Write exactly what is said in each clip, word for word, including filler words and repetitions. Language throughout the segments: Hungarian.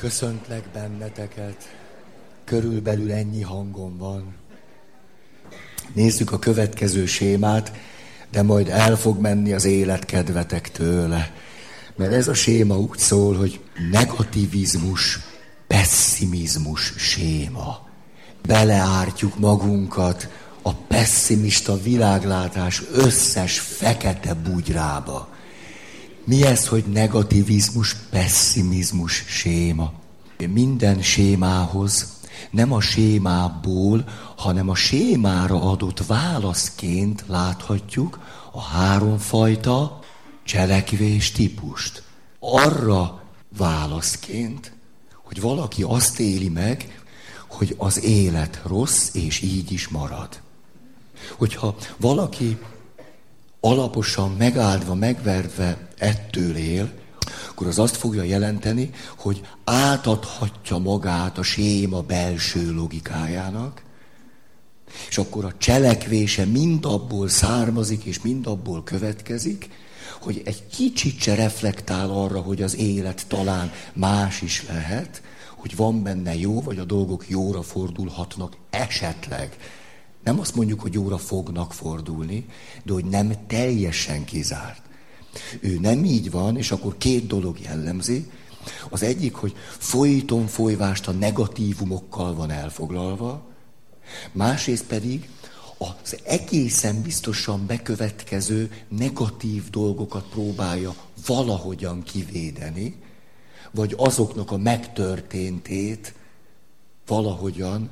Köszöntlek benneteket. Körülbelül ennyi hangom van. Nézzük a következő sémát, de majd el fog menni az életkedvetek tőle. Mert ez a séma úgy szól, hogy negativizmus, pessimizmus séma. Beleártjuk magunkat a pessimista világlátás összes fekete bugyrába. Mi ez, hogy negativizmus, pessimizmus séma? Minden sémához nem a sémából, hanem a sémára adott válaszként láthatjuk a háromfajta cselekvés típust. Arra válaszként, hogy valaki azt éli meg, hogy az élet rossz, és így is marad. Hogyha valaki alaposan megáldva, megverve ettől él, akkor az azt fogja jelenteni, hogy átadhatja magát a séma belső logikájának, és akkor a cselekvése mind abból származik, és mind abból következik, hogy egy kicsit se reflektál arra, hogy az élet talán más is lehet, hogy van benne jó, vagy a dolgok jóra fordulhatnak esetleg. Nem azt mondjuk, hogy jóra fognak fordulni, de hogy nem teljesen kizárt. Ő nem így van, és akkor két dolog jellemzi. Az egyik, hogy folyton folyvást a negatívumokkal van elfoglalva, másrészt pedig az egészen biztosan bekövetkező negatív dolgokat próbálja valahogyan kivédeni, vagy azoknak a megtörténtét valahogyan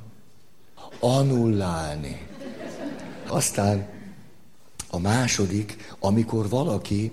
annullálni. Aztán a második, amikor valaki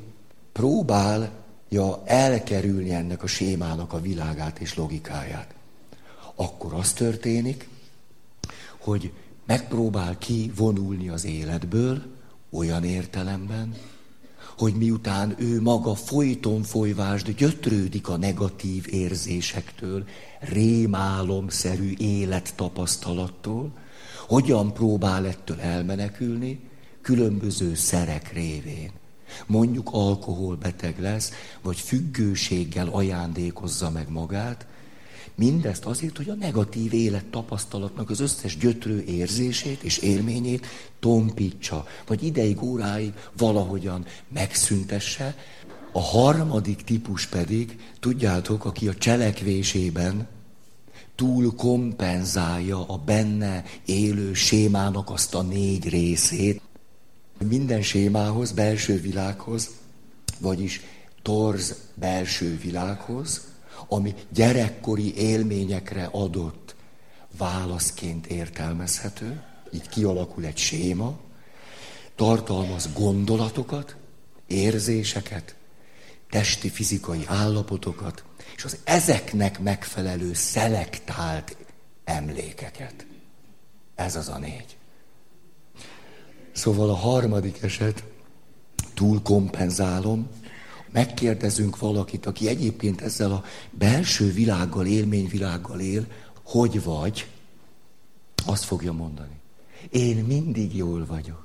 próbálja elkerülni ennek a sémának a világát és logikáját, akkor az történik, hogy megpróbál kivonulni az életből olyan értelemben, hogy miután ő maga folyton folyvást gyötrődik a negatív érzésektől, rémálomszerű élettapasztalattól, hogyan próbál ettől elmenekülni, különböző szerek révén. Mondjuk alkoholbeteg lesz, vagy függőséggel ajándékozza meg magát, mindezt azért, hogy a negatív élettapasztalatnak az összes gyötrő érzését és élményét tompítsa, vagy ideig, óráig valahogyan megszüntesse. A harmadik típus pedig, tudjátok, aki a cselekvésében túl kompenzálja a benne élő sémának azt a négy részét. Minden sémához, belső világhoz, vagyis torz belső világhoz, ami gyerekkori élményekre adott válaszként értelmezhető, így kialakul egy séma, tartalmaz gondolatokat, érzéseket, testi, fizikai állapotokat, és az ezeknek megfelelő szelektált emlékeket. Ez az a négy. Szóval a harmadik eset, túl kompenzálom, megkérdezünk valakit, aki egyébként ezzel a belső világgal, élményvilággal él, hogy vagy, azt fogja mondani. Én mindig jól vagyok.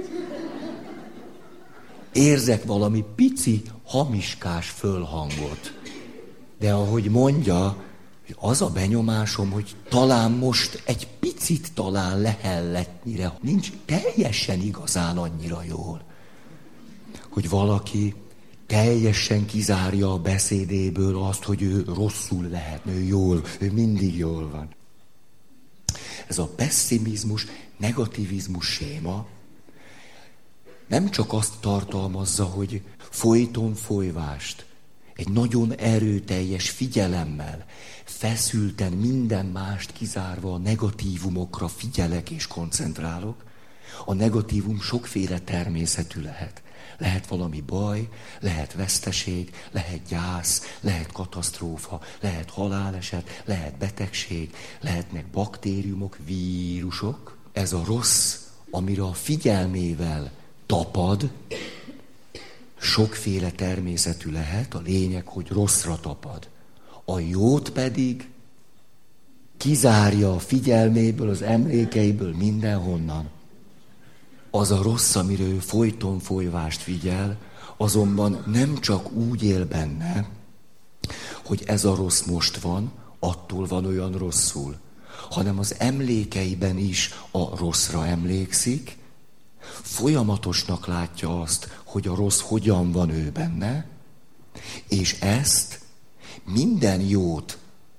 Érzek valami pici, hamiskás fölhangot. De ahogy mondja, az a benyomásom, hogy talán most egy picit talán lehelletnyire, nincs teljesen igazán annyira jól. Hogy valaki teljesen kizárja a beszédéből azt, hogy ő rosszul lehetne, ő jól, ő mindig jól van. Ez a pessimizmus, negativizmus séma nem csak azt tartalmazza, hogy folyton folyvást, egy nagyon erőteljes figyelemmel, feszülten minden mást kizárva a negatívumokra figyelek és koncentrálok. A negatívum sokféle természetű lehet. Lehet valami baj, lehet veszteség, lehet gyász, lehet katasztrófa, lehet haláleset, lehet betegség, lehetnek baktériumok, vírusok. Ez a rossz, amire a figyelmével tapad, sokféle természetű lehet, a lényeg, hogy rosszra tapad. A jót pedig kizárja a figyelméből, az emlékeiből, mindenhonnan. Az a rossz, amire ő folyton folyvást figyel, azonban nem csak úgy él benne, hogy ez a rossz most van, attól van olyan rosszul, hanem az emlékeiben is a rosszra emlékszik, folyamatosnak látja azt, hogy a rossz hogyan van ő benne, és ezt minden jót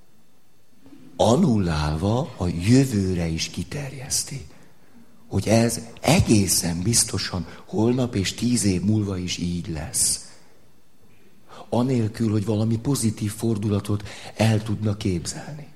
annullálva a jövőre is kiterjeszti. Hogy ez egészen biztosan holnap és tíz év múlva is így lesz. Anélkül, hogy valami pozitív fordulatot el tudna képzelni.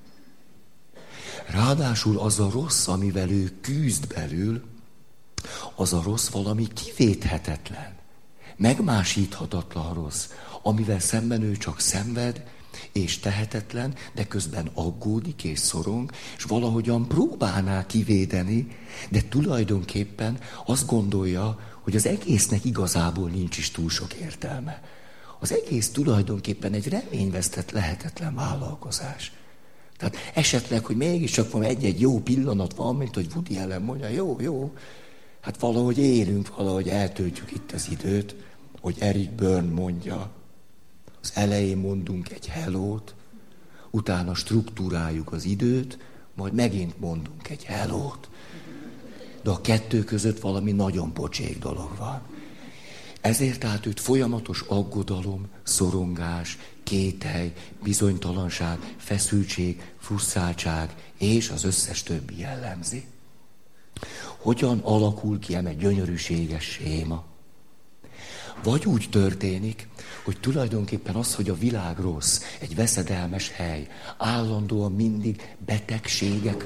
Ráadásul az a rossz, amivel ő küzd belül, az a rossz valami kivéthetetlen, megmásíthatatlan rossz, amivel szemben ő csak szenved, és tehetetlen, de közben aggódik és szorong, és valahogyan próbálná kivédeni, de tulajdonképpen azt gondolja, hogy az egésznek igazából nincs is túl sok értelme. Az egész tulajdonképpen egy reményvesztett, lehetetlen vállalkozás. Tehát esetleg, hogy mégiscsak van egy-egy jó pillanat van, mint hogy Woody Allen mondja, jó, jó, hát valahogy élünk, valahogy eltöltjük itt az időt, hogy Eric Berne mondja. Az elején mondunk egy hellót, utána struktúráljuk az időt, majd megint mondunk egy hellót. De a kettő között valami nagyon pocsék dolog van. Ezért tehát őt folyamatos aggodalom, szorongás, kételj, bizonytalanság, feszültség, frusztráltság és az összes többi jellemzi. Hogyan alakul ki eme gyönyörűséges séma? Vagy úgy történik, hogy tulajdonképpen az, hogy a világ rossz, egy veszedelmes hely, állandóan mindig betegségek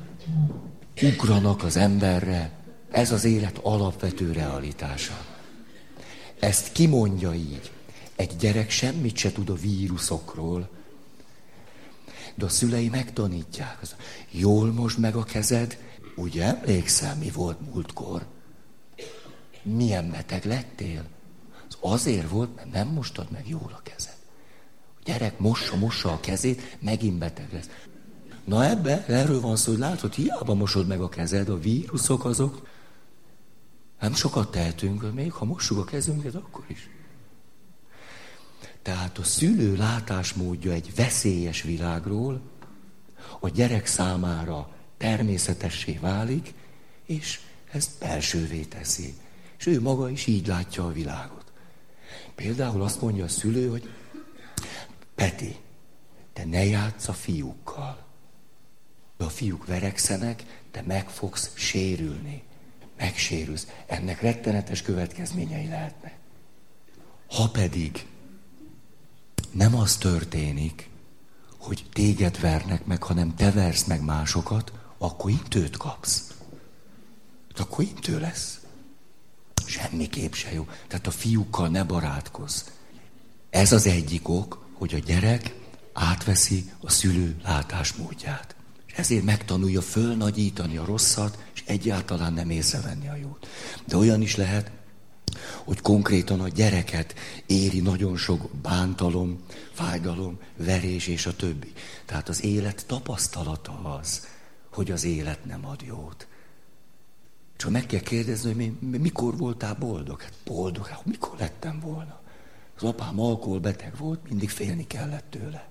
ugranak az emberre, ez az élet alapvető realitása. Ezt kimondja így. Egy gyerek semmit se tud a vírusokról, de a szülei megtanítják. Jól mosd meg a kezed, ugye emlékszel, mi volt múltkor? Milyen beteg lettél? Az azért volt, mert nem mostad meg jól a kezed. A gyerek mossa, mossa a kezét, megint beteg lesz. Na ebbe, erről van szó, hogy látod, hiába mosod meg a kezed, a vírusok azok, nem sokat tehetünk, még ha mossuk a kezünket, akkor is. Tehát a szülő látásmódja egy veszélyes világról, a gyerek számára természetessé válik, és ezt belsővé teszi. És ő maga is így látja a világot. Például azt mondja a szülő, hogy Peti, te ne játsz a fiúkkal. De a fiúk verekszenek, te meg fogsz sérülni. Megsérülsz. Ennek rettenetes következményei lehetnek. Ha pedig nem az történik, hogy téged vernek meg, hanem te versz meg másokat, akkor intőt kapsz. Akkor intő lesz. Semmiképp se jó. Tehát a fiúkkal ne barátkozz. Ez az egyik ok, hogy a gyerek átveszi a szülő látásmódját. És ezért megtanulja fölnagyítani a rosszat, és egyáltalán nem észrevenni a jót. De olyan is lehet, hogy konkrétan a gyereket éri nagyon sok bántalom, fájdalom, verés és a többi. Tehát az élet tapasztalata az, hogy az élet nem ad jót. Csak meg kell kérdezni, hogy mi, mikor voltál boldog? Hát boldog, hát mikor lettem volna? Az apám alkoholbeteg volt, mindig félni kellett tőle.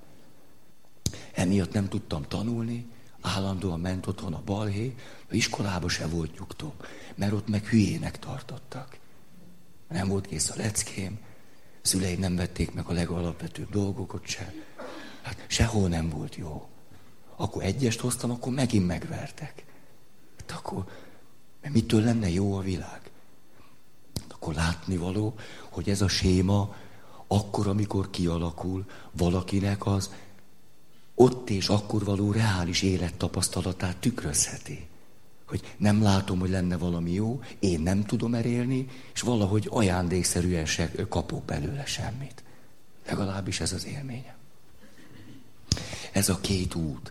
Emiatt nem tudtam tanulni, állandóan ment otthon a balhé, az iskolába se volt nyugtom, mert ott meg hülyének tartottak. Nem volt kész a leckém, szüleim nem vették meg a legalapvetőbb dolgokat se. Hát sehol nem volt jó. Akkor egyest hoztam, akkor megint megvertek. Hát akkor, mert mitől lenne jó a világ? Akkor látnivaló, hogy ez a séma akkor, amikor kialakul, valakinek az ott és akkor való reális élettapasztalatát tükrözheti. Hogy nem látom, hogy lenne valami jó, én nem tudom elérni, és valahogy ajándékszerűen se kapok belőle semmit. Legalábbis ez az élményem. Ez a két út.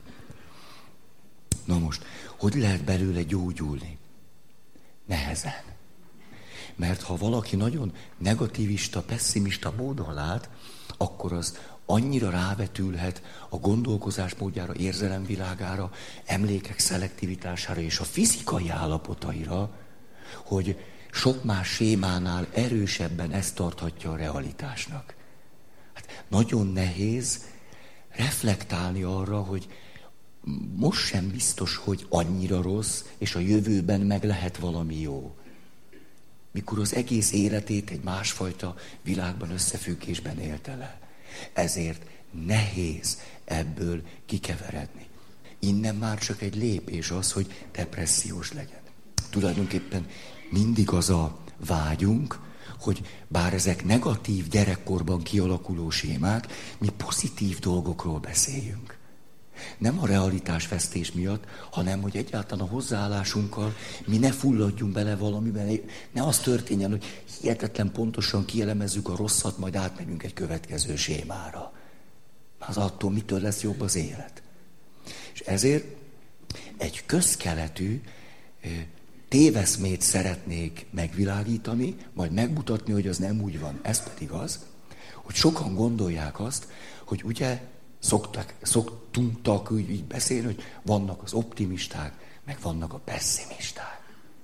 Na most, hogy lehet belőle gyógyulni? Nehezen. Mert ha valaki nagyon negativista, pesszimista módon lát, akkor az annyira rávetülhet a gondolkozás módjára, érzelemvilágára, emlékek szelektivitására és a fizikai állapotaira, hogy sok más sémánál erősebben ezt tarthatja a realitásnak. Hát nagyon nehéz reflektálni arra, hogy most sem biztos, hogy annyira rossz, és a jövőben meg lehet valami jó. Mikor az egész életét egy másfajta világban, összefüggésben élte le. Ezért nehéz ebből kikeveredni. Innen már csak egy lépés az, hogy depressziós legyen. Tulajdonképpen mindig az a vágyunk, hogy bár ezek negatív gyerekkorban kialakuló sémák, mi pozitív dolgokról beszéljünk. Nem a realitásvesztés miatt, hanem hogy egyáltalán a hozzáállásunkkal mi ne fulladjunk bele valamiben, ne az történjen, hogy hihetetlen pontosan kielemezzük a rosszat, majd átmegyünk egy következő sémára. Az attól mitől lesz jobb az élet. És ezért egy közkeletű téveszmét szeretnék megvilágítani, majd megmutatni, hogy az nem úgy van. Ez pedig az, hogy sokan gondolják azt, hogy ugye szoktak, szoktunk úgy így beszélni, hogy vannak az optimisták, meg vannak a pessimisták.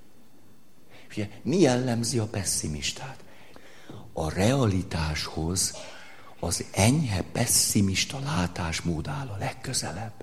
Ugye, mi jellemzi a pessimistát? A realitáshoz az enyhe pessimista látásmód áll a legközelebb.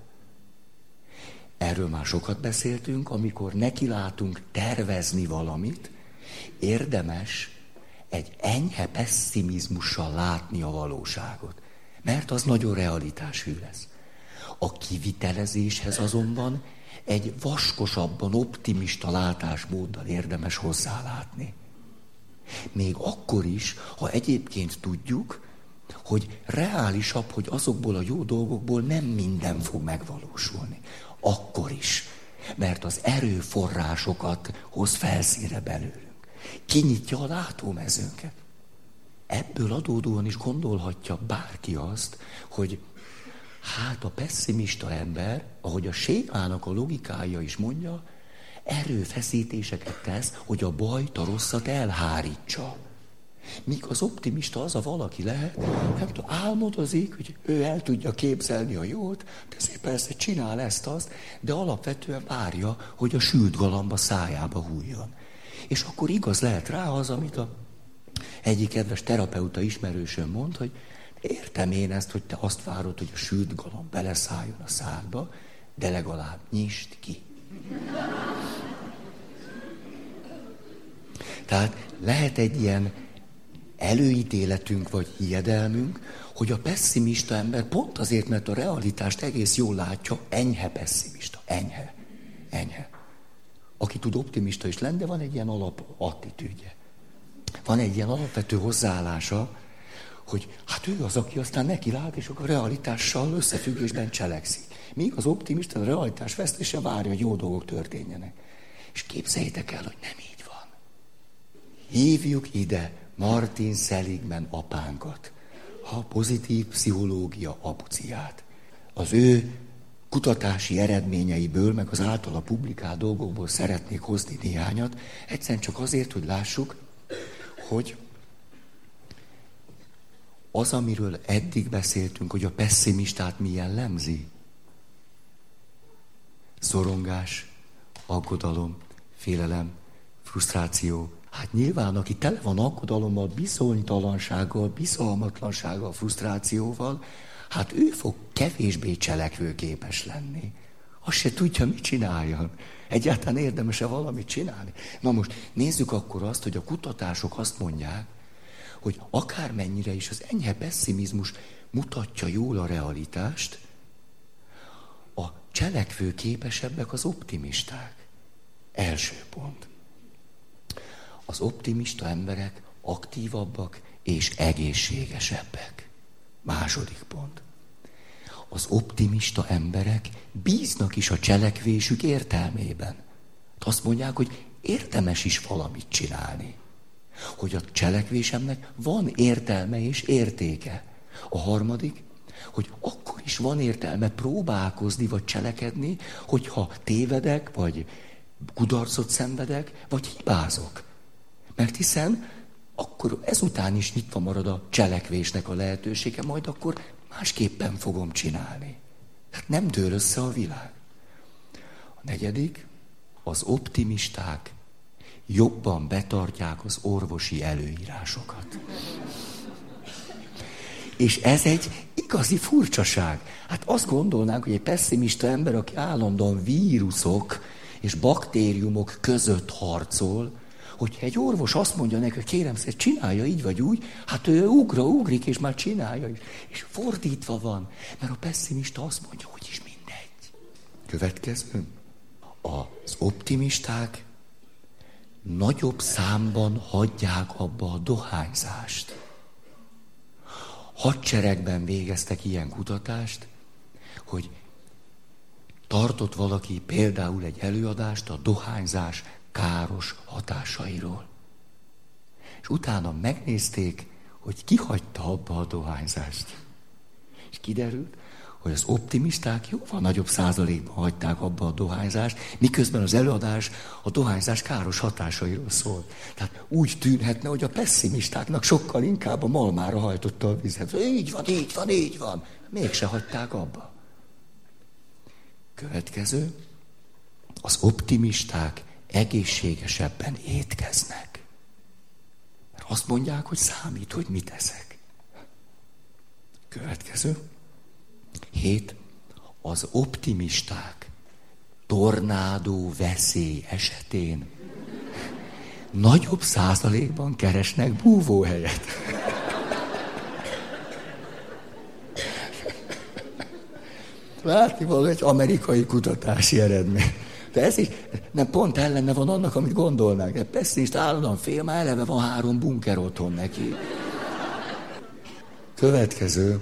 Erről már sokat beszéltünk, amikor nekilátunk tervezni valamit, érdemes egy enyhe pessimizmussal látni a valóságot, mert az nagyon realitáshű lesz. A kivitelezéshez azonban egy vaskosabban optimista látásmóddal érdemes hozzálátni. Még akkor is, ha egyébként tudjuk, hogy reálisabb, hogy azokból a jó dolgokból nem minden fog megvalósulni. Akkor is, mert az erőforrásokat hoz felszínre belőlünk. Kinyitja a látómezőnket. Ebből adódóan is gondolhatja bárki azt, hogy hát a pessimista ember, ahogy a sémának a logikája is mondja, erőfeszítéseket tesz, hogy a bajt, a rosszat elhárítsa. Míg az optimista az a valaki lehet, nem tudom, álmodozik, hogy ő el tudja képzelni a jót, de azért persze csinál ezt-azt, de alapvetően várja, hogy a sült galamba szájába hújjon. És akkor igaz lehet rá az, amit a egyik kedves terapeuta ismerősöm mond, hogy értem én ezt, hogy te azt várod, hogy a sült galamb beleszálljon a szádba, de legalább nyisd ki. Tehát lehet egy ilyen előítéletünk vagy hiedelmünk, hogy a pessimista ember pont azért, mert a realitást egész jól látja, enyhe pessimista, enyhe, enyhe. Aki tud optimista is lenni, de van egy ilyen alapattitűdje. Van egy ilyen alapvető hozzáállása, hogy hát ő az, aki aztán neki lát, és akkor a realitással összefüggésben cselekszik. Míg az optimista a realitás vesztése várja, hogy jó dolgok történjenek. És képzeljétek el, hogy nem így van. Hívjuk ide Martin Seligman apánkat, a pozitív pszichológia apuciát. Az ő kutatási eredményeiből, meg az általa publikált dolgokból szeretnék hozni néhányat, egyszerűen csak azért, hogy lássuk, hogy az, amiről eddig beszéltünk, hogy a pessimistát mi jellemzi? Szorongás, aggodalom, félelem, frusztráció. Hát nyilván, aki tele van aggodalommal, bizonytalansággal, bizalmatlansággal, frusztrációval, hát ő fog kevésbé cselekvőképes lenni. Azt se tudja, mit csináljon. Egyáltalán érdemes-e valamit csinálni? Na most nézzük akkor azt, hogy a kutatások azt mondják, hogy akármennyire is az enyhe pessimizmus mutatja jól a realitást, a cselekvőképesebbek az optimisták. Első pont. Az optimista emberek aktívabbak és egészségesebbek. Második pont. Az optimista emberek bíznak is a cselekvésük értelmében. Azt mondják, hogy érdemes is valamit csinálni. Hogy a cselekvésemnek van értelme és értéke. A harmadik, hogy akkor is van értelme próbálkozni vagy cselekedni, hogyha tévedek, vagy kudarcot szenvedek, vagy hibázok. Mert hiszen akkor ezután is nyitva marad a cselekvésnek a lehetősége, majd akkor másképpen fogom csinálni. Tehát nem dől össze a világ. A negyedik, az optimisták jobban betartják az orvosi előírásokat. És ez egy igazi furcsaság. Hát azt gondolnánk, hogy egy pesszimista ember, aki állandóan vírusok és baktériumok között harcol, hogyha egy orvos azt mondja neki, hogy kérem szépen, csinálja így vagy úgy, hát ő ugra, ugrik, és már csinálja. És fordítva van, mert a pesszimista azt mondja, hogy is mindegy. Következő. Az optimisták nagyobb számban hagyják abba a dohányzást. Hadseregben végeztek ilyen kutatást, hogy tartott valaki például egy előadást a dohányzás káros hatásairól. És utána megnézték, hogy ki hagyta abba a dohányzást. És kiderült, hogy az optimisták jóval nagyobb százalékban hagyták abba a dohányzást, miközben az előadás a dohányzás káros hatásairól szól. Tehát úgy tűnhetne, hogy a pesszimistáknak sokkal inkább a malmára hajtotta a vizet. Így van, így van, így van. Mégse hagyták abba. Következő. Az optimisták egészségesebben étkeznek. Mert azt mondják, hogy számít, hogy mit eszek. Következő. Hét. Az optimisták tornádó veszély esetén nagyobb százalékban keresnek búvóhelyet. Látni való egy amerikai kutatási eredmény. De ez is nem pont ellene van annak, amit gondolnánk. De pesszimista állandóan fél, már eleve van három bunker otthon neki. Következő.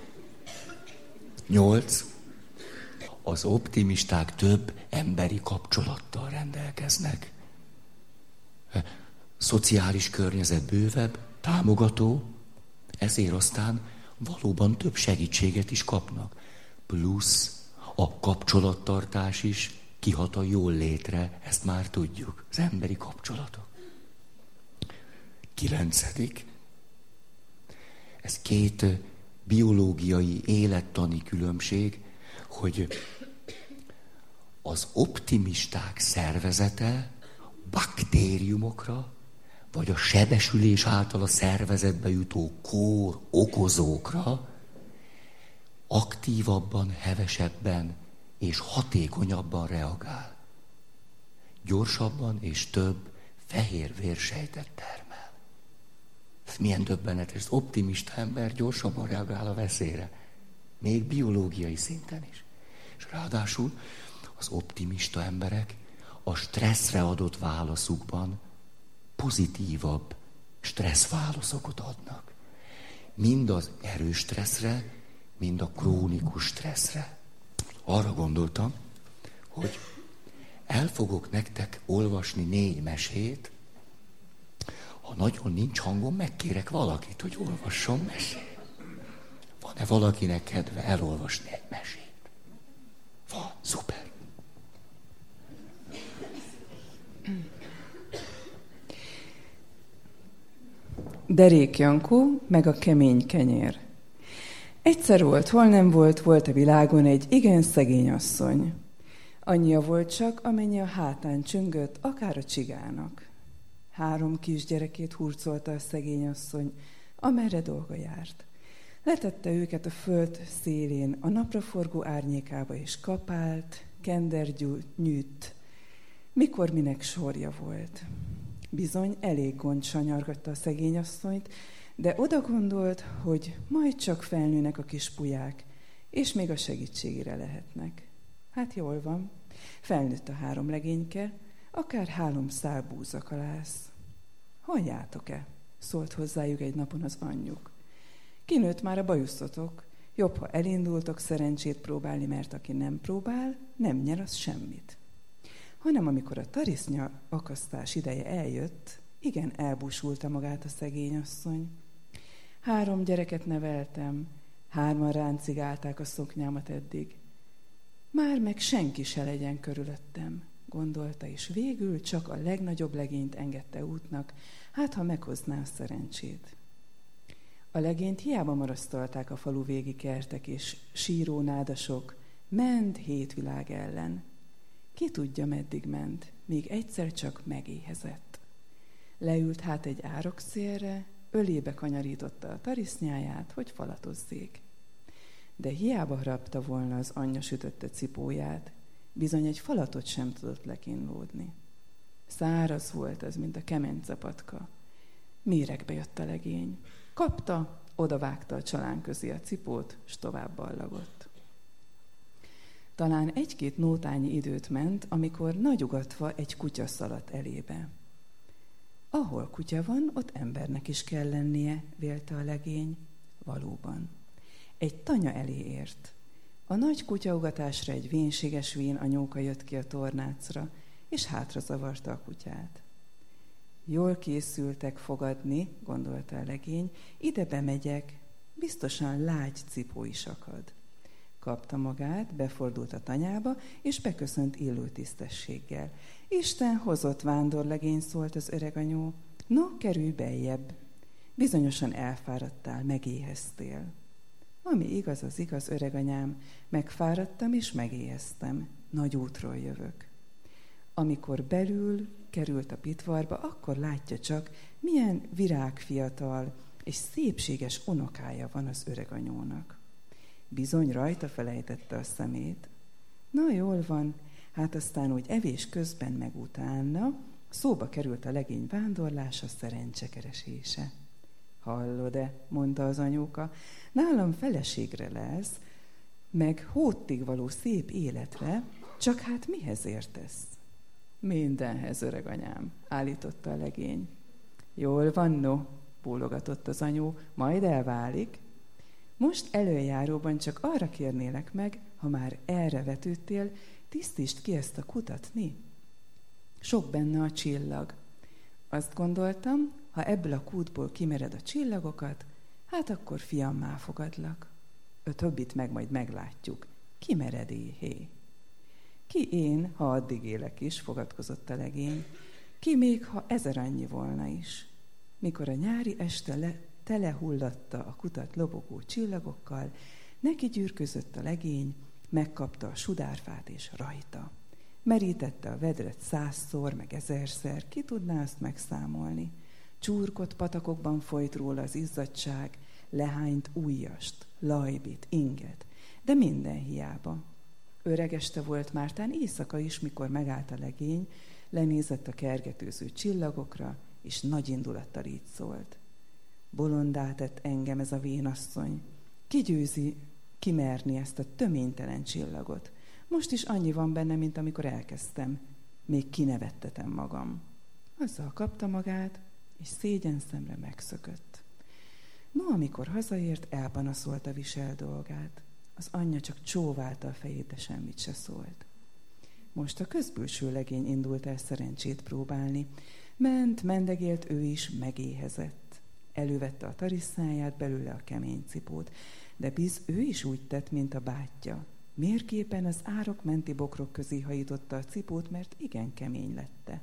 Nyolc. Az optimisták több emberi kapcsolattal rendelkeznek. Szociális környezet bővebb, támogató, ezért aztán valóban több segítséget is kapnak. Plusz a kapcsolattartás is kihat a jól létre, ezt már tudjuk, az emberi kapcsolatok. Kilencedik. Ez két biológiai, élettani különbség, hogy az optimisták szervezete baktériumokra, vagy a sebesülés által a szervezetbe jutó kór okozókra aktívabban, hevesebben és hatékonyabban reagál. Gyorsabban és több fehér vérsejtet termel. Ez milyen döbbenetes, az optimista ember gyorsabban reagál a veszélyre. Még biológiai szinten is. És ráadásul az optimista emberek a stresszre adott válaszukban pozitívabb stressz válaszokat adnak. Mind az erős stresszre, mind a krónikus stresszre. Arra gondoltam, hogy el fogok nektek olvasni négy mesét, ha nagyon nincs hangom, megkérek valakit, hogy olvasson mesét. Van-e valakinek kedve elolvasni egy mesét? Van, szuper. Derék Jankó, meg a kemény kenyér. Egyszer volt, hol nem volt, volt a világon egy igen szegény asszony. Annyia volt csak, amennyi a hátán csüngött, akár a csigának. Három kisgyerekét hurcolta a szegény asszony, amerre dolga járt. Letette őket a föld szélén, a napraforgó árnyékába, és kapált, kendergyűjt, nyűjt, mikor minek sorja volt. Bizony elég gond sanyargatta a szegény asszonyt, de oda gondolt, hogy majd csak felnőnek a kis pulyák, és még a segítségére lehetnek. Hát jól van, felnőtt a három legényke, akár három szál búzakalász. Halljátok-e? Szólt hozzájuk egy napon az anyjuk. Kinőtt már a bajuszotok, jobb, ha elindultok szerencsét próbálni, mert aki nem próbál, nem nyer az semmit. Hanem amikor a tarisznya akasztás ideje eljött, igen elbúsulta magát a szegény asszony. Három gyereket neveltem, hárman ráncigálták a szoknyámat eddig. Már meg senki se legyen körülöttem, gondolta, és végül csak a legnagyobb legényt engedte útnak, hát ha meghozná a szerencsét. A legényt hiába marasztalták a falu végi kertek és síró nádasok, ment hét világ ellen. Ki tudja, meddig ment, míg egyszer csak megéhezett. Leült hát egy árokszélre, ölébe kanyarította a tarisznyáját, hogy falatozzék. De hiába harapta volna az anyja sütötte cipóját, bizony egy falatot sem tudott lekínlódni. Száraz volt ez, mint a kemencepatka. Méregbe jött a legény. Kapta, odavágta a csalán közé a cipót, s tovább ballagott. Talán egy-két nótányi időt ment, amikor nagyugatva egy kutya szaladt elébe. Ahol kutya van, ott embernek is kell lennie, vélte a legény. Valóban. Egy tanya elé ért. A nagy kutyaugatásra egy vénséges vén anyóka jött ki a tornácra, és hátra zavarta a kutyát. Jól készültek fogadni, gondolta a legény, ide bemegyek, biztosan lágy cipó is akad. Kapta magát, befordult a tanyába, és beköszönt illő tisztességgel. Isten hozott vándorlegény, szólt az öreganyó. No, kerülj beljebb. Bizonyosan elfáradtál, megéheztél. Ami igaz, az igaz, öreganyám, megfáradtam és megéheztem. Nagy útról jövök. Amikor belül került a pitvarba, akkor látja csak, milyen virágfiatal és szépséges unokája van az öreganyónak. Bizony rajta felejtette a szemét. Na, jól van, hát aztán úgy evés közben meg utána szóba került a legény vándorlása, szerencsekeresése. Hallod-e, mondta az anyóka, nálam feleségre lesz, meg hóttig való szép életre, csak hát mihez értesz? Mindenhez, öreganyám, állította a legény. Jól van, no, bólogatott az anyó, majd elválik. Most előjáróban csak arra kérnélek meg, ha már erre vetődtél, tisztítsd ki ezt a kutat, mi? Sok benne a csillag. Azt gondoltam, ha ebből a kútból kimered a csillagokat, hát akkor fiammá fogadlak. A többit meg majd meglátjuk. Kimered éhé? Ki én, ha addig élek is, fogadkozott a legény. Ki még, ha ezer annyi volna is. Mikor a nyári este le, telehullatta a kutat lobogó csillagokkal, neki gyűrközött a legény, megkapta a sudárfát és rajta. Merítette a vedret százszor, meg ezerszer, ki tudná azt megszámolni. Csurkott patakokban folyt róla az izzadság, lehányt ujjast, lajbit, inget, de minden hiába. Öreg este volt mártán éjszaka is, mikor megállt a legény, lenézett a kergetőző csillagokra, és nagy indulattal így szólt. Bolondá tett engem ez a vénasszony. Ki győzi kimerni ezt a töménytelen csillagot? Most is annyi van benne, mint amikor elkezdtem. Még kinevettetem magam. Azzal kapta magát, és szégyen szemre megszökött. No, amikor hazaért, elpanaszolta visel dolgát. Az anyja csak csóválta a fejét, de semmit se szólt. Most a közbülső legény indult el szerencsét próbálni. Ment, mendegélt, ő is megéhezett. Elővette a tarisznyáját, belőle a kemény cipót, de biz ő is úgy tett, mint a bátyja. Mérképpen az árok menti bokrok közé hajította a cipót, mert igen kemény lette.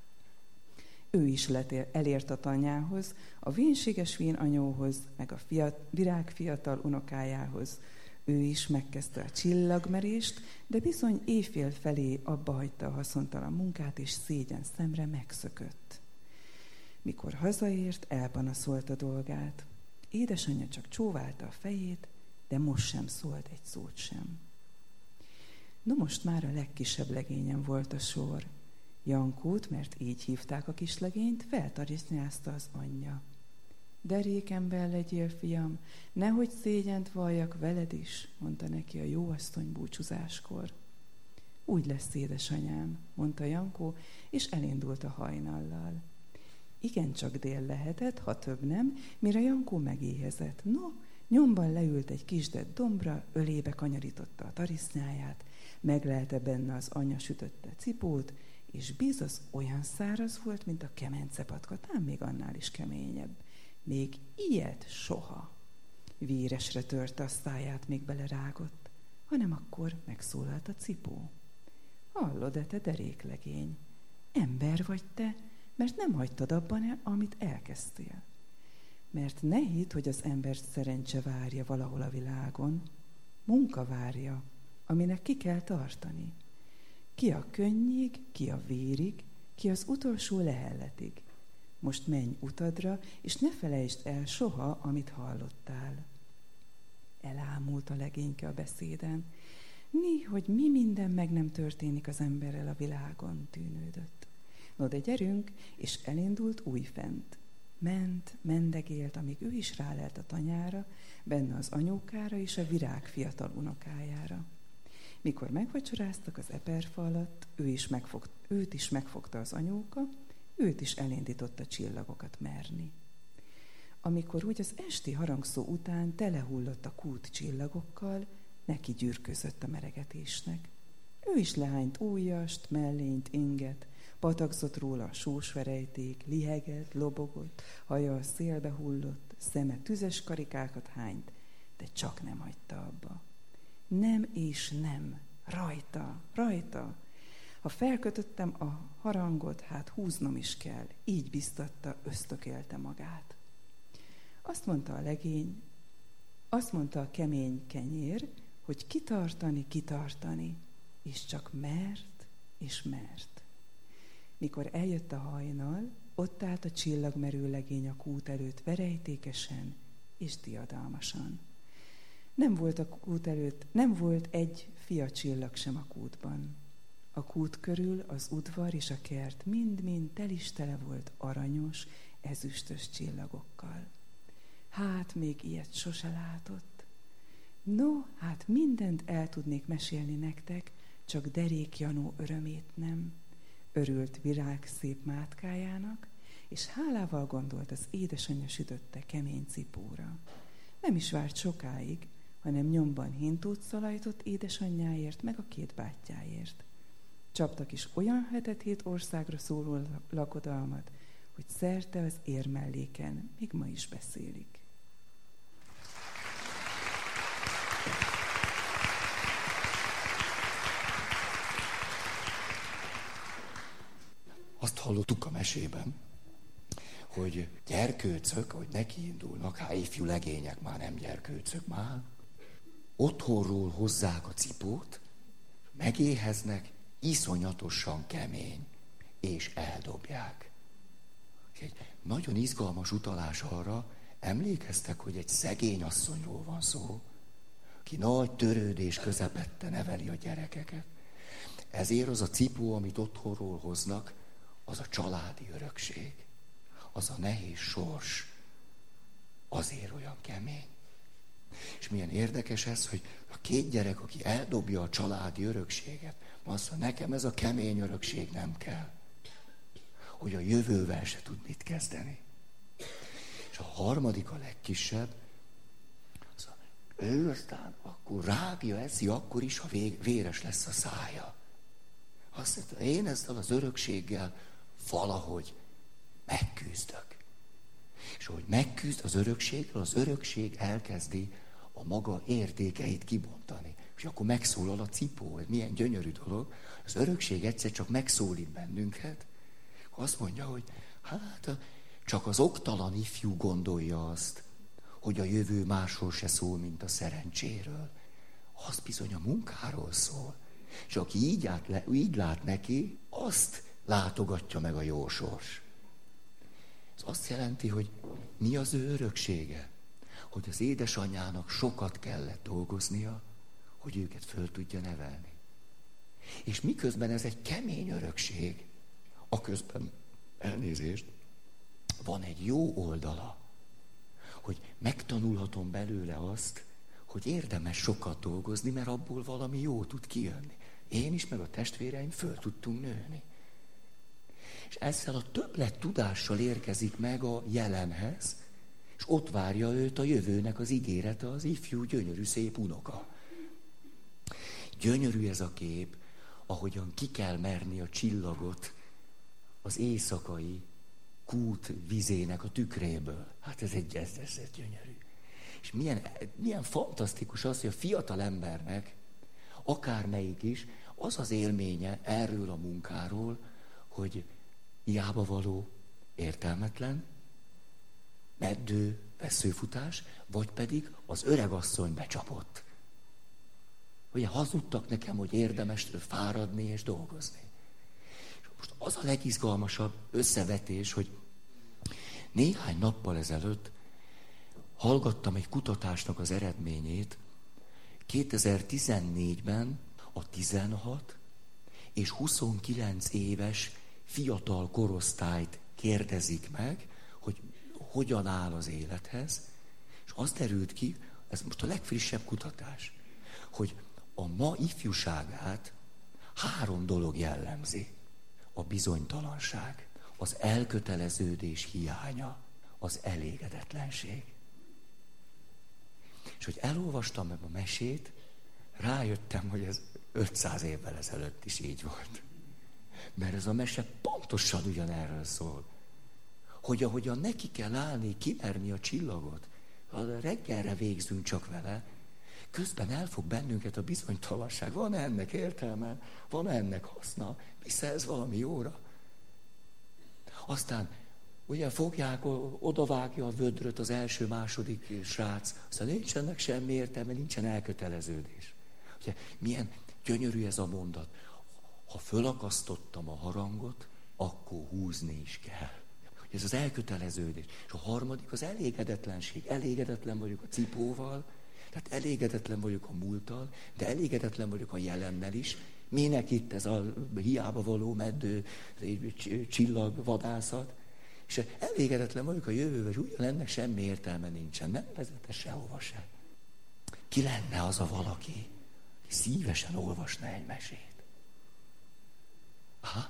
Ő is letér, elért a tanyához, a vénséges vén anyóhoz, meg a fiat, virág fiatal unokájához. Ő is megkezdte a csillagmerést, de bizony éjfél felé abba hagyta a haszontalan munkát, és szégyen szemre megszökött. Mikor hazaért, elpanaszolt a dolgát. Édesanyja csak csóválta a fejét, de most sem szólt egy szót sem. No, most már a legkisebb legényen volt a sor. Jankót, mert így hívták a kislegényt, feltarisznyázta az anyja. Derékember legyél, fiam, nehogy szégyent valljak veled is, mondta neki a jóasszony búcsúzáskor. Úgy lesz, édesanyám, mondta Jankó, és elindult a hajnallal. Igen, csak dél lehetett, ha több nem, mire Jankó megéhezett. No, nyomban leült egy kisdett dombra, ölébe kanyarította a tarisznyáját, meglelte benne az anyja sütötte cipót, és biz az olyan száraz volt, mint a kemencepatka, tám még annál is keményebb. Még ilyet soha. Véresre törte a száját, még belerágott, hanem akkor megszólalt a cipó. Hallod-e, te deréklegény? Ember vagy te, mert nem hagytad abban, amit elkezdtél. Mert ne hidd, hogy az embert szerencse várja valahol a világon, munka várja, aminek ki kell tartani. Ki a könnyig, ki a vérig, ki az utolsó lehelletig. Most menj utadra, és ne felejtsd el soha, amit hallottál. Elámult a legényke a beszéden. Mi, hogy mi minden meg nem történik az emberrel a világon, tűnődött. No, de gyerünk, és elindult újfent. Ment, mendegélt, amíg ő is rálelt a tanyára, benne az anyókára és a virág fiatal unokájára. Mikor megvacsoráztak az eperfa alatt, ő is megfog, őt is megfogta az anyóka, őt is elindította csillagokat merni. Amikor úgy az esti harangszó után telehullott a kút csillagokkal, neki gyűrközött a meregetésnek. Ő is lehányt ujjast, mellényt, inget, patakzott róla a sósverejték, lihegett, lobogott, haja a szélbe hullott, szeme tüzes karikákat hányt, de csak nem hagyta abba. Nem és nem, rajta, rajta. Ha felkötöttem a harangot, hát húznom is kell, így biztatta, ösztökélte magát. Azt mondta a legény, azt mondta a kemény kenyér, hogy kitartani, kitartani, és csak mert és mert. Mikor eljött a hajnal, ott állt a csillagmerő legény a kút előtt verejtékesen és diadalmasan. Nem volt a kút előtt, nem volt egy fiacsillag sem a kútban. A kút körül az udvar és a kert mind-mind tel is tele volt aranyos, ezüstös csillagokkal. Hát még ilyet sose látott. No, hát mindent el tudnék mesélni nektek, csak Derék Janó örömét nem. Örült virág szép mátkájának, és hálával gondolt az édesanyja sütötte kemény cipóra. Nem is várt sokáig, hanem nyomban hintót szalajtott édesanyjáért, meg a két bátyjáért. Csaptak is olyan hetet-hét országra szóló lakodalmat, hogy szerte az érmelléken még ma is beszélik. Azt hallottuk a mesében, hogy gyerkőcök, hogy nekiindulnak, hát ifjú legények, már nem gyerkőcök már, otthonról hozzák a cipót, megéheznek, iszonyatosan kemény, és eldobják. Egy nagyon izgalmas utalás arra, emlékeztek, hogy egy szegény asszonyról van szó, aki nagy törődés közepette neveli a gyerekeket. Ezért az a cipó, amit otthonról hoznak, az a családi örökség, az a nehéz sors, azért olyan kemény. És milyen érdekes ez, hogy a két gyerek, aki eldobja a családi örökséget, azt mondja, nekem ez a kemény örökség nem kell, hogy a jövővel se tud mit kezdeni. És a harmadik, a legkisebb, az a, ő aztán akkor rágja, eszi akkor is, ha vég, véres lesz a szája. Azt mondta, én ezzel az örökséggel valahogy megküzdök. És ahogy megküzd az örökséggel, az örökség elkezdi a maga értékeit kibontani. És akkor megszólal a cipó, ez milyen gyönyörű dolog. Az örökség egyszer csak megszólít bennünket, akkor azt mondja, hogy hát csak az oktalan ifjú gondolja azt, hogy a jövő másról se szól, mint a szerencséről. Az bizony a munkáról szól. És aki így, át le, így lát neki, azt látogatja meg a jó sors. Ez azt jelenti, hogy mi az ő öröksége? Hogy az édesanyjának sokat kellett dolgoznia, hogy őket föl tudja nevelni. És miközben ez egy kemény örökség, aközben, elnézést, van egy jó oldala, hogy megtanulhatom belőle azt, hogy érdemes sokat dolgozni, mert abból valami jó tud kijönni. Én is, meg a testvéreim föl tudtunk nőni. És ezzel a többlet tudással érkezik meg a jelenhez, és ott várja őt a jövőnek az ígérete, az ifjú, gyönyörű, szép unoka. Gyönyörű ez a kép, ahogyan ki kell merni a csillagot az éjszakai kút vizének a tükréből. Hát ez egy, ez, ez egy gyönyörű. És milyen, milyen fantasztikus az, hogy a fiatal embernek, akármelyik is, az az élménye erről a munkáról, hogy hiába való, értelmetlen, meddő, veszőfutás, vagy pedig az öregasszony becsapott. Ugye hazudtak nekem, hogy érdemes fáradni és dolgozni. És most az a legizgalmasabb összevetés, hogy Néhány nappal ezelőtt hallgattam egy kutatásnak az eredményét. kétezer-tizennégyben a tizenhat és huszonkilenc éves fiatal korosztályt kérdezik meg, hogy hogyan áll az élethez, és az derült ki, ez most a legfrissebb kutatás, hogy a ma ifjúságát három dolog jellemzi. A bizonytalanság, az elköteleződés hiánya, az elégedetlenség. És hogy elolvastam meg a mesét, rájöttem, hogy ez ötszáz évvel ezelőtt is így volt. Mert ez a mese pontosan ugyanerről szól. Hogy ahogyan neki kell állni, kimerni a csillagot, reggelre végzünk csak vele, közben elfog bennünket a bizonytalanság. Van ennek értelme? Van ennek haszna? Vissza ez valami jóra? Aztán ugye fogják, odavágja a vödröt az első, második srác, aztán nincs ennek semmi értelme, nincsen elköteleződés. Ugye, milyen gyönyörű ez a mondat. Ha fölakasztottam a harangot, akkor húzni is kell. Ez az elköteleződés. És a harmadik az elégedetlenség. Elégedetlen vagyok a cipóval, tehát elégedetlen vagyok a múlttal, de elégedetlen vagyok a jelennel is. Minek itt ez a hiába való meddő csillagvadászat? És elégedetlen vagyok a jövővel, és ugyanennek semmi értelme nincsen. Nem vezet sehova se. Ki lenne az a valaki, aki szívesen olvasna egy mesét? Aha.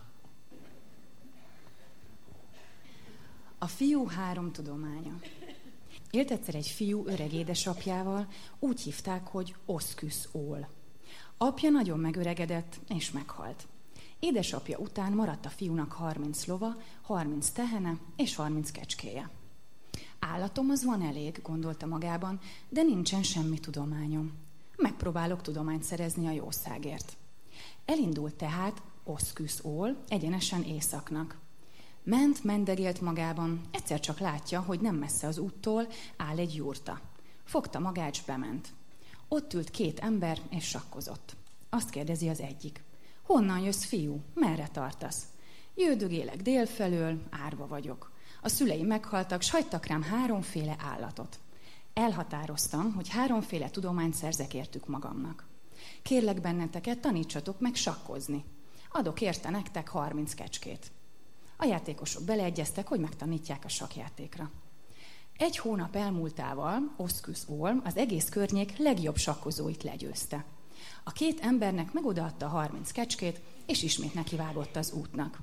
A fiú három tudománya. Élt egyszer egy fiú öreg édesapjával, úgy hívták, hogy Oszküsz Ól. Apja nagyon megöregedett és meghalt. Édesapja után maradt a fiúnak harminc lova, harminc tehene és harminc kecskéje. Állatom az van elég, gondolta magában, de nincsen semmi tudományom. Megpróbálok tudományt szerezni a jószágért. Elindult tehát Oszküsz Ól egyenesen északnak. Ment, mendegélt magában, egyszer csak látja, hogy nem messze az úttól áll egy jurta. Fogta magát, s bement. Ott ült két ember, és sakkozott. Azt kérdezi az egyik. Honnan jössz, fiú? Merre tartasz? Jöldögélek délfelől, árva vagyok. A szüleim meghaltak, s hagytak rám háromféle állatot. Elhatároztam, hogy háromféle tudományt szerzek értük magamnak. Kérlek benneteket, tanítsatok meg sakkozni. Adok érte nektek harminc kecskét. A játékosok beleegyeztek, hogy megtanítják a sakkjátékra. Egy hónap elmúltával Oszküsz Ól az egész környék legjobb sakkozóit legyőzte. A két embernek megodaadta a harminc kecskét, és ismét nekivágott az útnak.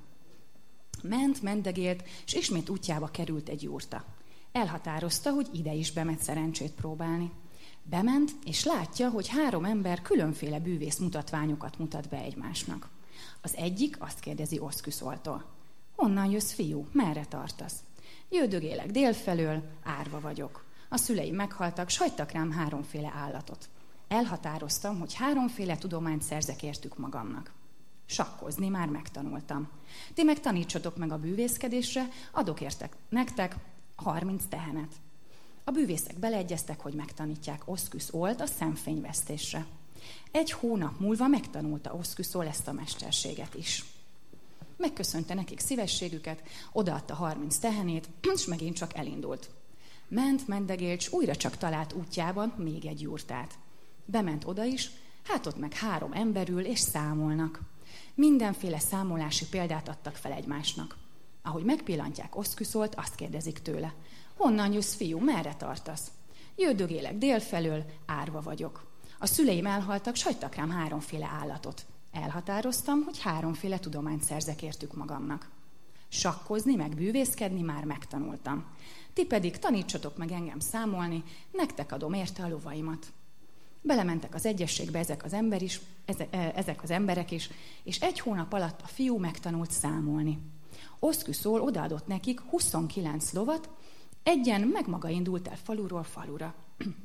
Ment, mendegélt, és ismét útjába került egy jurta. Elhatározta, hogy ide is bemegy szerencsét próbálni. Bement, és látja, hogy három ember különféle bűvész mutatványokat mutat be egymásnak. Az egyik azt kérdezi Oszküsz Óltól. Honnan jössz, fiú? Merre tartasz? Jöldögélek délfelől, árva vagyok. A szüleim meghaltak, s hagytak rám háromféle állatot. Elhatároztam, hogy háromféle tudományt szerzek értük magamnak. Sakkozni már megtanultam. Ti meg tanítsatok meg a bűvészkedésre, adok értek nektek harminc tehenet. A bűvészek beleegyeztek, hogy megtanítják Oszküsz Ólt a szemfényvesztésre. Egy hónap múlva megtanulta Oszküsz Ól ezt a mesterséget is. Megköszönte nekik szívességüket, odaadta harminc tehenét, és megint csak elindult. Ment, mendegélt, s újra csak talált útjában még egy jurtát. Bement oda is, hát ott meg három ember ül és számolnak. Mindenféle számolási példát adtak fel egymásnak. Ahogy megpillantják Oszküsz Ólt, azt kérdezik tőle. Honnan jössz, fiú, merre tartasz? Jöldögélek délfelől, árva vagyok. A szüleim elhaltak, s hagytak rám háromféle állatot. Elhatároztam, hogy háromféle tudományt szerzek értük magamnak. Sakkozni, meg bűvészkedni már megtanultam. Ti pedig tanítsatok meg engem számolni, nektek adom érte a lovaimat. Belementek az egyességbe ezek az, ember is, ezek az emberek is, és egy hónap alatt a fiú megtanult számolni. Oszküsz Ól odaadott nekik huszonkilenc lovat, egyen meg maga indult el faluról falura.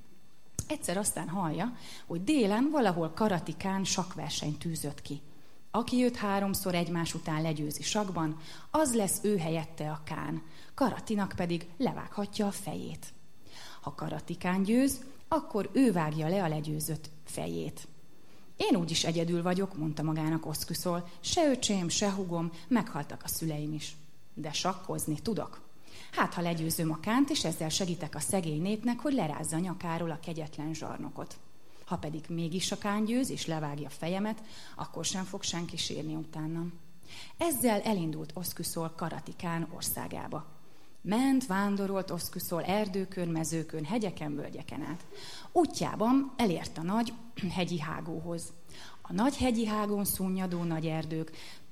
Egyszer aztán hallja, hogy délen valahol Karatikán sakkversenyt tűzött ki. Aki őt háromszor egymás után legyőzi sakkban, az lesz ő helyette a kán, Karatinak pedig levághatja a fejét. Ha Karatikán győz, akkor ő vágja le a legyőzött fejét. Én úgyis egyedül vagyok, mondta magának Oszküsz Ól, se öcsém, se húgom, meghaltak a szüleim is. De sakkozni tudok. Hát, ha legyőzöm a Kánt, és ezzel segítek a szegény népnek, hogy lerázza a nyakáról a kegyetlen zsarnokot. Ha pedig mégis a Kán győz, és levágja a fejemet, akkor sem fog senki sírni utánam. Ezzel elindult Oszküszol Karati Kán országába. Ment, vándorolt Oszküszol erdőkön, mezőkön, hegyeken, völgyeken át. Útjában elért a nagy hegyi hágóhoz. A nagy hegyi hágón szunnyadó nagy erdők,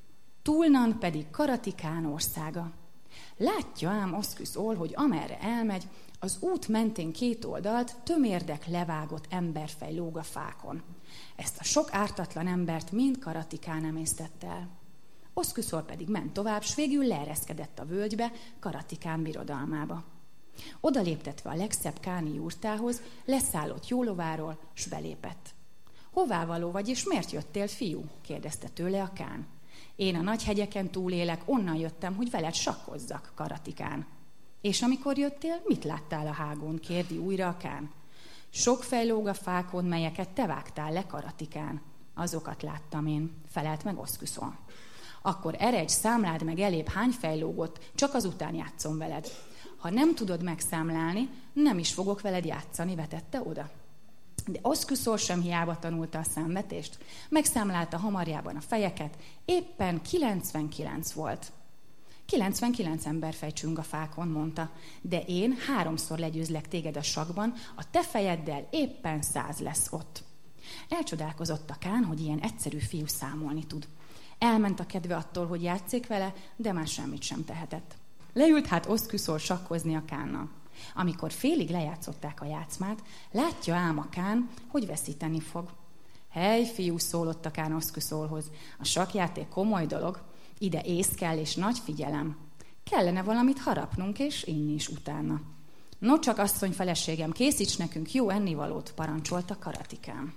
túlnan pedig Karati Kán országa. Látja ám Oszküszol, hogy amerre elmegy, az út mentén két oldalt tömérdek levágott emberfej lóg a fákon. Ezt a sok ártatlan embert mind Karati Kán emésztette el. Oszküszol pedig ment tovább, s végül leereszkedett a völgybe, Karati Kán birodalmába. Oda léptetve a legszebb káni jurtához, leszállott jó lováról, s belépett. Hová való vagy, és miért jöttél, fiú? Kérdezte tőle a Kán. Én a nagy hegyeken túlélek, onnan jöttem, hogy veled sakkozzak, Karati Kán. És amikor jöttél, mit láttál a hágón? Kérdi újra a Kán. Sok fej lóg a fákon, melyeket te vágtál le, Karati Kán. Azokat láttam én, felelt meg Oszküszol. Akkor eredj, számláld meg elébb, hány fej lógott, csak azután játszom veled. Ha nem tudod megszámlálni, nem is fogok veled játszani, vetette oda. De Oszküszol sem hiába tanulta a számvetést. Megszámlálta hamarjában a fejeket, éppen kilencvenkilenc volt. kilencvenkilenc emberfej csüng a fákon, mondta, de én háromszor legyőzlek téged a sakkban, a te fejeddel éppen száz lesz ott. Elcsodálkozott a Kán, hogy ilyen egyszerű fiú számolni tud. Elment a kedve attól, hogy játsszék vele, de már semmit sem tehetett. Leült hát Oszküszol sakkozni a Kánnal. Amikor félig lejátszották a játszmát, látja ám a Kán, hogy veszíteni fog. Hely, fiú, szólott a Kán Oszküszolhoz, a sakkjáték komoly dolog, ide ész kell és nagy figyelem. Kellene valamit harapnunk és inni is utána. No csak, asszony feleségem, készíts nekünk jó ennivalót, parancsolta Karati Kán.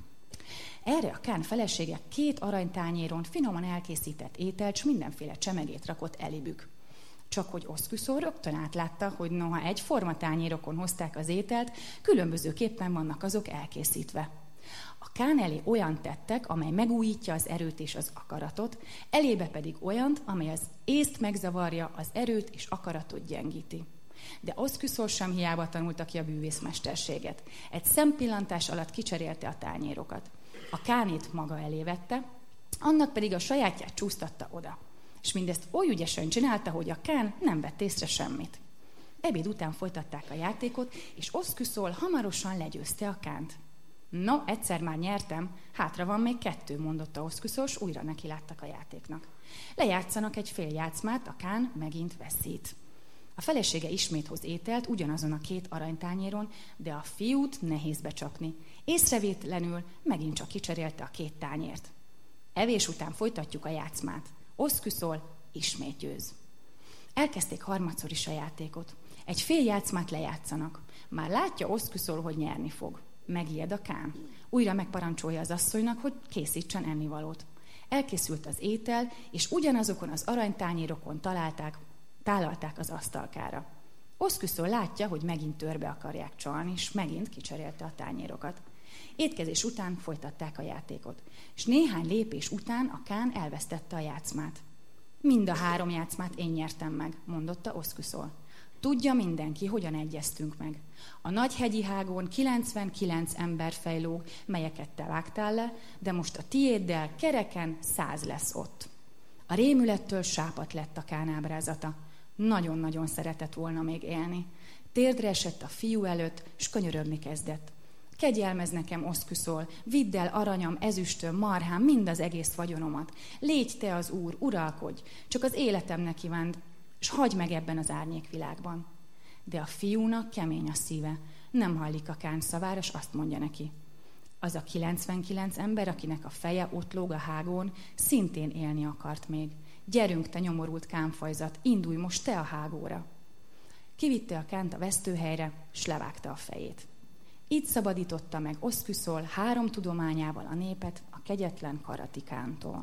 Erre a Kán felesége két aranytányéron finoman elkészített ételt, s mindenféle csemegét rakott elébük. Csak hogy Oszküszol rögtön átlátta, hogy noha egyforma tányérokon hozták az ételt, különbözőképpen vannak azok elkészítve. A Kán elé olyan tettek, amely megújítja az erőt és az akaratot, elébe pedig olyant, amely az észt megzavarja, az erőt és akaratot gyengíti. De Oszküszol sem hiába tanulta ki a bűvészmesterséget. Egy szempillantás alatt kicserélte a tányérokat. A Kánét maga elé vette, annak pedig a sajátját csúsztatta oda. És mindezt oly ügyesen csinálta, hogy a Kán nem vett észre semmit. Ebéd után folytatták a játékot, és Oszküszol hamarosan legyőzte a Kánt. No, egyszer már nyertem, hátra van még kettő, mondotta Oszküszol, s újra nekiláttak a játéknak. Lejátszanak egy fél játszmát, a Kán megint veszít. A felesége ismét hoz ételt ugyanazon a két aranytányéron, de a fiút nehéz becsapni. Észrevétlenül megint csak kicserélte a két tányért. Evés után folytatjuk a játszmát. Oszküszol ismét győz. Elkezdték harmadszor is a játékot. Egy fél játszmát lejátszanak. Már látja Oszküszol, hogy nyerni fog. Megijed a Kán. Újra megparancsolja az asszonynak, hogy készítsen ennivalót. Elkészült az étel, és ugyanazokon az aranytányérokon találták, tálalták az asztalkára. Oszküszol látja, hogy megint törbe akarják csalni, és megint kicserélte a tányérokat. Étkezés után folytatták a játékot, és néhány lépés után a Kán elvesztette a játszmát. Mind a három játszmát én nyertem meg, mondotta Oszküszol. Tudja mindenki, hogyan egyeztünk meg. A nagy hegyi hágón kilencvenkilenc emberfej lóg, melyeket te vágtál le, de most a tiéddel kereken száz lesz ott. A rémülettől sápadt lett a Kán ábrázata. Nagyon-nagyon szeretett volna még élni. Térdre esett a fiú előtt, s könyörögni kezdett. Kegyelmezz nekem, Oszküszol, vidd el aranyam, ezüstöm, marhám, mind az egész vagyonomat. Légy te az úr, uralkodj, csak az életemnek kívánd, s hagyj meg ebben az árnyékvilágban. De a fiúnak kemény a szíve, nem hallik a Kán szavára, s azt mondja neki. Az a kilencvenkilenc ember, akinek a feje ott lóg a hágón, szintén élni akart még. Gyerünk, te nyomorult Kánfajzat, indulj most te a hágóra. Kivitte a Kánt a vesztőhelyre, s levágta a fejét. Így szabadította meg Oszküszol három tudományával a népet a kegyetlen Karati Kántól.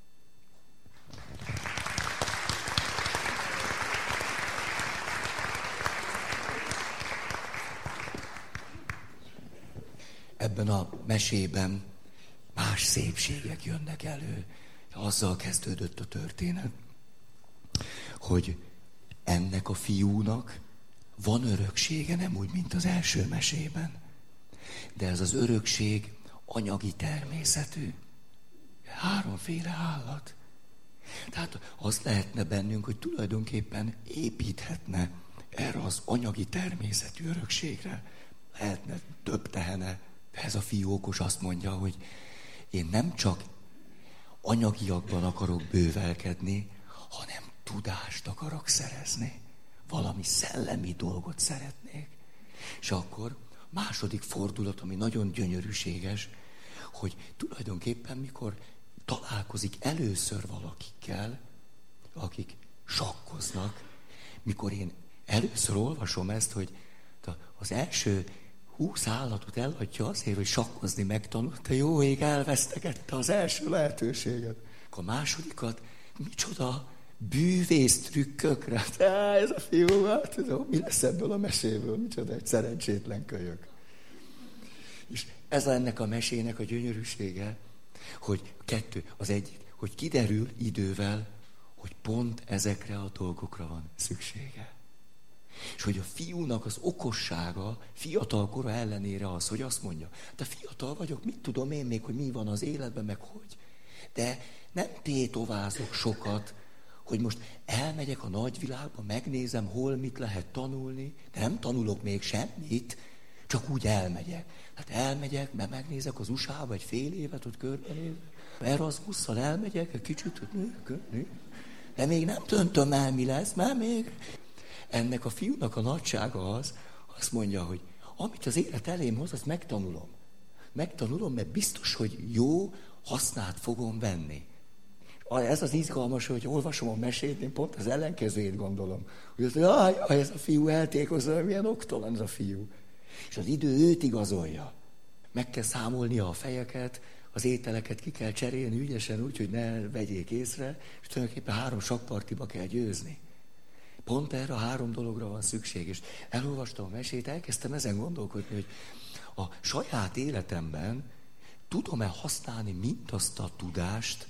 Ebben a mesében más szépségek jönnek elő. Azzal kezdődött a történet, hogy ennek a fiúnak van öröksége, nem úgy, mint az első mesében. De ez az örökség anyagi természetű. Háromféle állat. Tehát az lehetne bennünk, hogy tulajdonképpen építhetne erre az anyagi természetű örökségre. Lehetne több tehene. De ez a fiú okos, azt mondja, hogy én nem csak anyagiakban akarok bővelkedni, hanem tudást akarok szerezni. Valami szellemi dolgot szeretnék. És akkor második fordulat, ami nagyon gyönyörűséges, hogy tulajdonképpen mikor találkozik először valakikkel, akik sakkoznak, mikor én először olvasom ezt, hogy az első húsz állatot eladja azért, hogy sakkozni megtanulta, jó ég elvesztegette az első lehetőséget. A másodikat micsoda bűvész trükkökre. Á, ez a fiú, hát ez a, mi lesz ebből a meséből? Micsoda egy szerencsétlen kölyök. És ez ennek a mesének a gyönyörűsége, hogy kettő, az egyik, hogy kiderül idővel, hogy pont ezekre a dolgokra van szüksége. És hogy a fiúnak az okossága fiatal kora ellenére az, hogy azt mondja, de fiatal vagyok, mit tudom én még, hogy mi van az életben, meg hogy. De nem tétovázok sokat, hogy most elmegyek a nagyvilágba, megnézem, hol mit lehet tanulni, de nem tanulok még semmit, csak úgy elmegyek. Hát elmegyek, mert megnézek az u es á-ba egy fél évet, ott körbenézek. Erasmusszal elmegyek, egy kicsit, hogy de még nem döntöm el, mi lesz, mert még... Ennek a fiúnak a nagysága az, azt mondja, hogy amit az élet elém hoz, azt megtanulom. Megtanulom, mert biztos, hogy jó hasznát fogom venni. Ez az izgalmas, hogy olvasom a mesét, én pont az ellenkezőjét gondolom. Hogy az, jaj, jaj, ez a fiú eltékozza, milyen oktalan ez a fiú. És az idő őt igazolja. Meg kell számolnia a fejeket, az ételeket ki kell cserélni ügyesen úgy, hogy ne vegyék észre, és tulajdonképpen három sakkpartiba kell győzni. Pont erre a három dologra van szükség, és elolvastam a mesét, elkezdtem ezen gondolkodni, hogy a saját életemben tudom-e használni mindazt a tudást,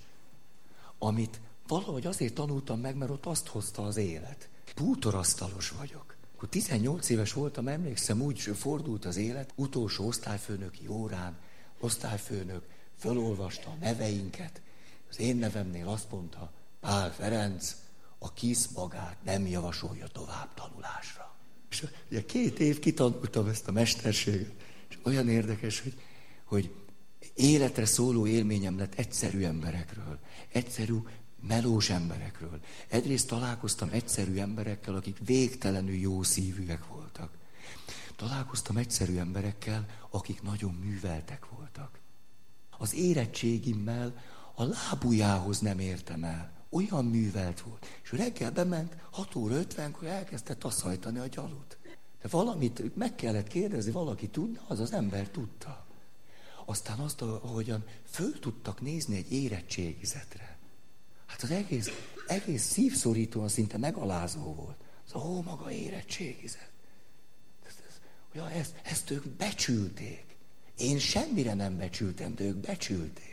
amit valahogy azért tanultam meg, mert ott azt hozta az élet. Bútorasztalos vagyok. Akkor tizennyolc éves voltam, emlékszem, úgy fordult az élet, utolsó osztályfőnöki órán, osztályfőnök fölolvasta a neveinket, az én nevemnél azt mondta, Pál Ferenc, a KISZ magát nem javasolja tovább tanulásra. És ugye két év kitanultam ezt a mesterséget, és olyan érdekes, hogy, hogy életre szóló élményem lett egyszerű emberekről, egyszerű melós emberekről. Egyrészt találkoztam egyszerű emberekkel, akik végtelenül jó szívűek voltak. Találkoztam egyszerű emberekkel, akik nagyon műveltek voltak. Az érettségimmel a lábujjához nem értem el. Olyan művelt volt. És reggel bement, hat óra ötvenkor elkezdte taszajtani a gyalut. De valamit meg kellett kérdezni, valaki tudna, az az ember tudta. Aztán azt, ahogyan föl tudtak nézni egy érettségizetre. Hát az egész, egész szívszorítóan szinte megalázó volt. Az ó, maga érettségizet. Ez, ez, ja, ezt, ezt ők becsülték. Én semmire nem becsültem, de ők becsülték.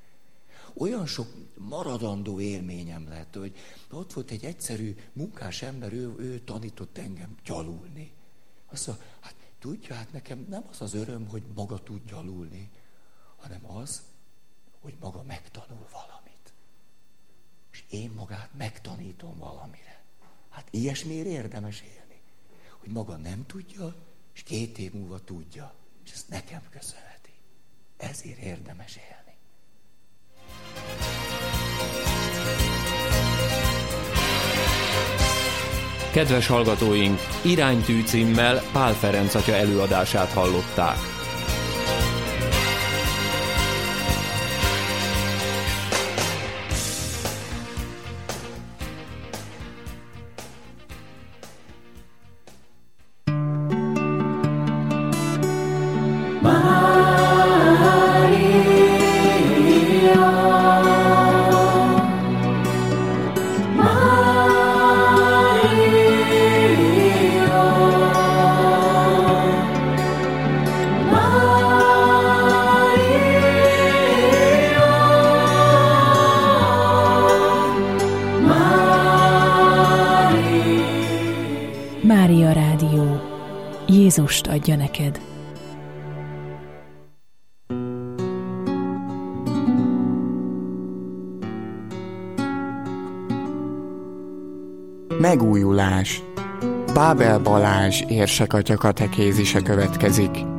Olyan sok maradandó élményem lett, hogy ott volt egy egyszerű munkás ember, ő, ő tanított engem gyalulni. Azt mondja, hát tudja, hát nekem nem az az öröm, hogy maga tud gyalulni, hanem az, hogy maga megtanul valamit. És én magát megtanítom valamire. Hát ilyesmiért érdemes élni. Hogy maga nem tudja, és két év múlva tudja, és ezt nekem köszönheti. Ezért érdemes élni. Kedves hallgatóink, Iránytű címmel Pál Ferenc atya előadását hallották. Jézust adja neked. Megújulás. Bábel Balázs érsekatya katekézise következik.